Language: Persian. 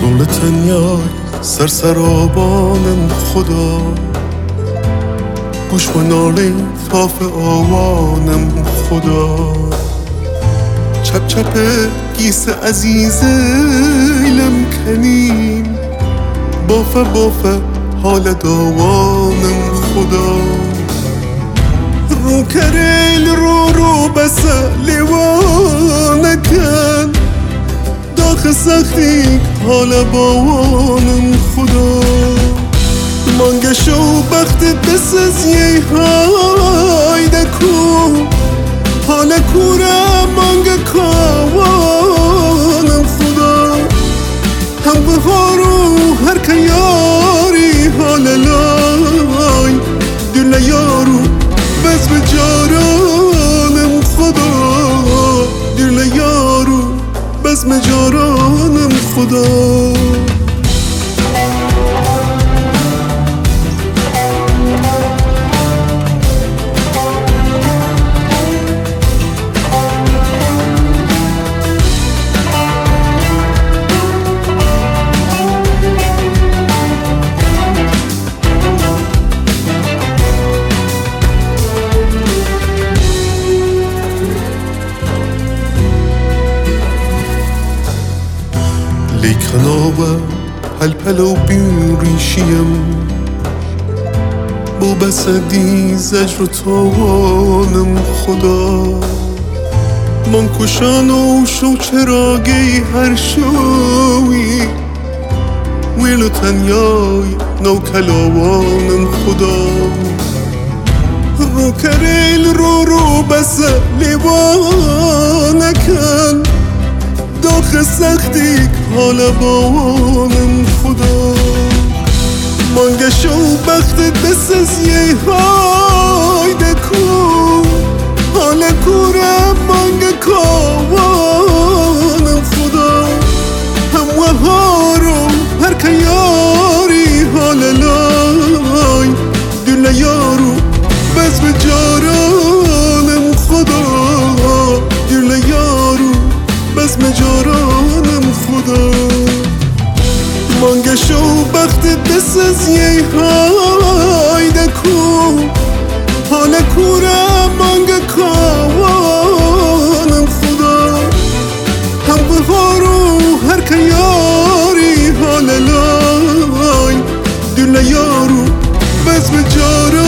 تنیای سرسرابانم خدا گوش و ناله تاف آوانم خدا چپ چپ گیس عزیزم کنیم بافه بافه حال داوانم خدا رو کریل رو بسه لیوانکن داخل سختی حال باوانم خدا مانگشو بختت بسز یه های دکو حال کوره مانگ کاوانم خدا هم بهارو هر که یاری حال لای دل یارو بس به جارانم خدا دل یارو بس به جارانم خدا لیکنابه پل و بیریشیم با بسدی زجر و تاوانم خدا من کشان و شو چراغی هر شوی ویل و تنیای نو کلاوانم خدا رو کریل رو بسه لیوانکن داخل سختی حال باوانم خدا مانگشو بختت بسز یه های دکو حال کوره مانگ کاوانم خدا هم وهارو هر که یاری حال لای دل یارو بس به جارانم خدا دل یارو بس مجارانم خدا مانگشو بختت بسز یه های دکو حال کوره مانگ کاوانم خدا هم بهارو هر که یاری حال لای دل یارو بس به جارانم